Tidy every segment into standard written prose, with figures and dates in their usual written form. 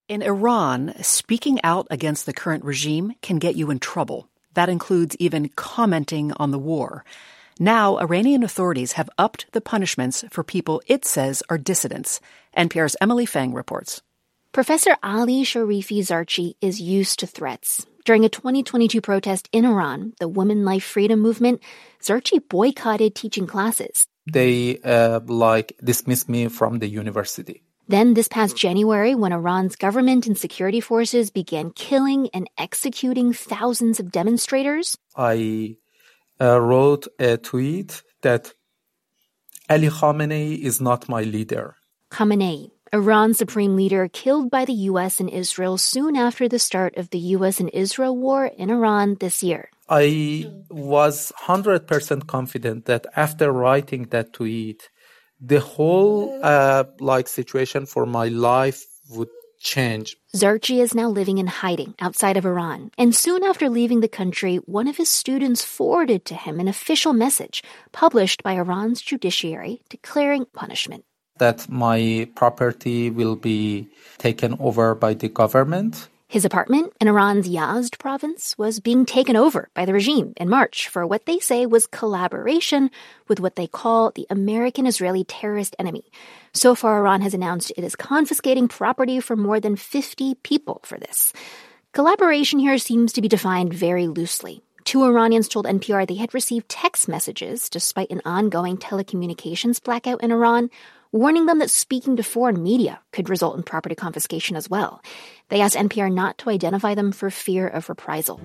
In Iran, speaking out against the current regime can get you in trouble. That includes even commenting on the war. Now, Iranian authorities have upped the punishments for people it says are dissidents. NPR's Emily Feng reports. Professor Ali Sharifi Zarchi is used to threats. During a 2022 protest in Iran, the Women Life Freedom Movement, Zarchi boycotted teaching classes. They dismissed me from the university. Then this past January, when Iran's government and security forces began killing and executing thousands of demonstrators, I wrote a tweet that Ali Khamenei is not my leader. Khamenei, Iran's supreme leader, killed by the U.S. and Israel soon after the start of the U.S. and Israel war in Iran this year. I was 100% confident that after writing that tweet, the whole situation for my life would change. Zarchi is now living in hiding outside of Iran. And soon after leaving the country, one of his students forwarded to him an official message published by Iran's judiciary declaring punishment. That my property will be taken over by the government. His apartment in Iran's Yazd province was being taken over by the regime in March for what they say was collaboration with what they call the American-Israeli terrorist enemy. So far, Iran has announced it is confiscating property for more than 50 people for this. Collaboration here seems to be defined very loosely. Two Iranians told NPR they had received text messages despite an ongoing telecommunications blackout in Iran, warning them that speaking to foreign media could result in property confiscation as well. They asked NPR not to identify them for fear of reprisal.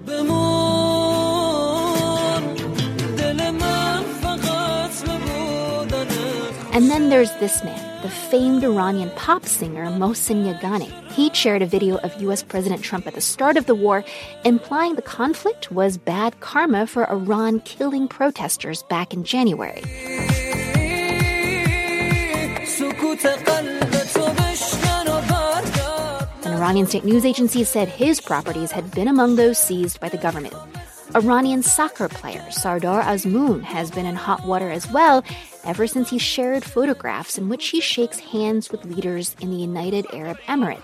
And then there's this man, the famed Iranian pop singer Mohsen Yagani. He shared a video of U.S. President Trump at the start of the war, implying the conflict was bad karma for Iran killing protesters back in January. An Iranian state news agency said his properties had been among those seized by the government. Iranian soccer player Sardar Azmoun has been in hot water as well ever since he shared photographs in which he shakes hands with leaders in the United Arab Emirates,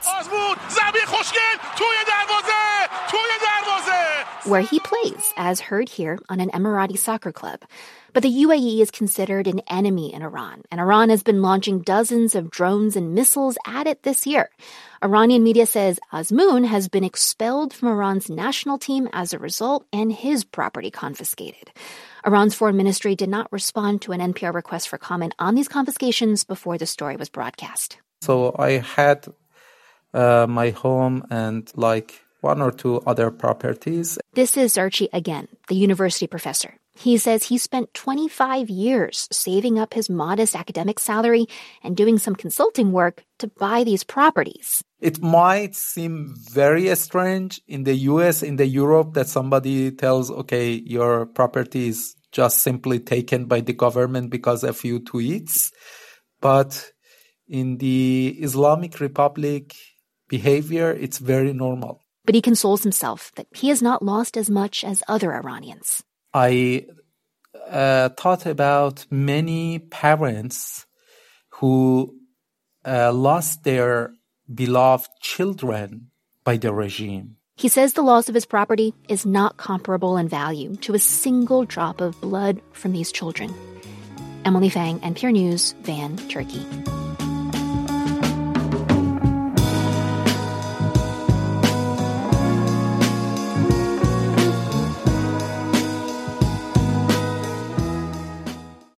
where he plays, as heard here, on an Emirati soccer club. But the UAE is considered an enemy in Iran, and Iran has been launching dozens of drones and missiles at it this year. Iranian media says Azmoun has been expelled from Iran's national team as a result and his property confiscated. Iran's foreign ministry did not respond to an NPR request for comment on these confiscations before the story was broadcast. So I had my home and one or two other properties. This is Zarchi again, the university professor. He says he spent 25 years saving up his modest academic salary and doing some consulting work to buy these properties. It might seem very strange in the US, in the Europe, that somebody tells, okay, your property is just simply taken by the government because a few tweets. But in the Islamic Republic behavior, it's very normal. But he consoles himself that he has not lost as much as other Iranians. I thought about many parents who lost their beloved children by the regime. He says the loss of his property is not comparable in value to a single drop of blood from these children. Emily Feng, NPR News, Van, Turkey.